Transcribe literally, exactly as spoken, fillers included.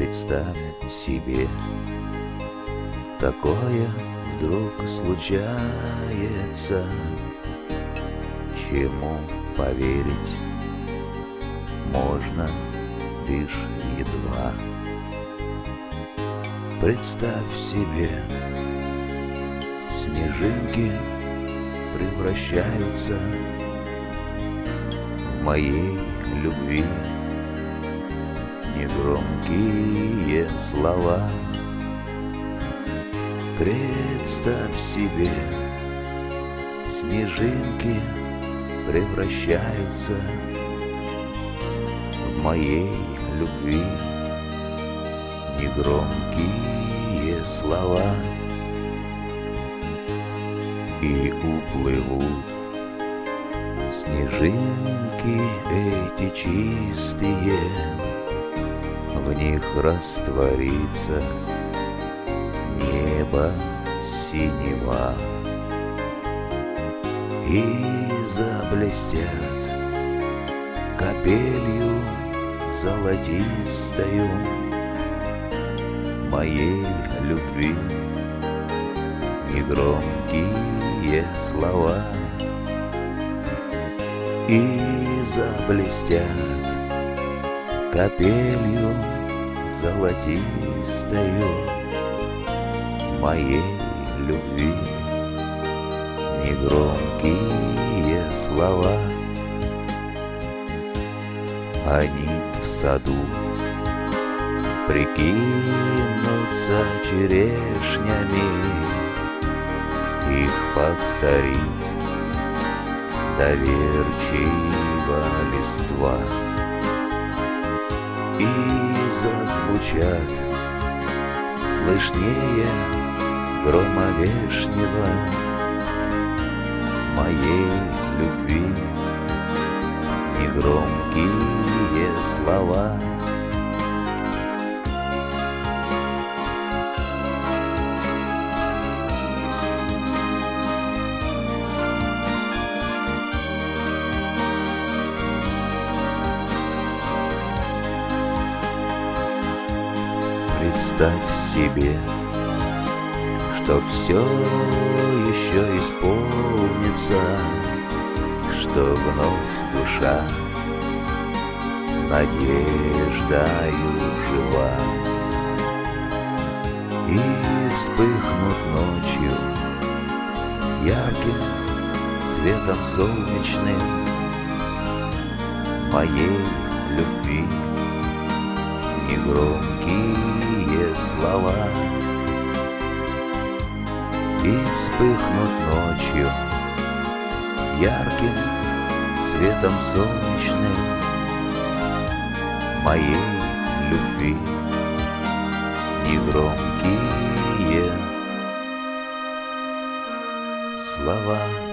Представь себе, такое вдруг случается, чему поверить можно лишь едва. Представь себе, снежинки превращаются в моей любви негромкие слова. Представь себе, снежинки превращаются в моей любви негромкие слова. И уплывут снежинки эти чистые, в них растворится небо синева, и заблестят капелью золотистою моей любви негромкие слова. И заблестят капелью золотистою моей любви негромкие слова. Они в саду прикинутся черешнями, их повторить доверчиво листва, и зазвучат слышнее грома вешнего моей любви негромкие слова. Представь себе, что все еще исполнится, что вновь душа надеждою жива, и вспыхнут ночью ярким светом солнечным моей любви негромкие слова. И вспыхнут ночью ярким светом солнечным моей любви негромкие слова.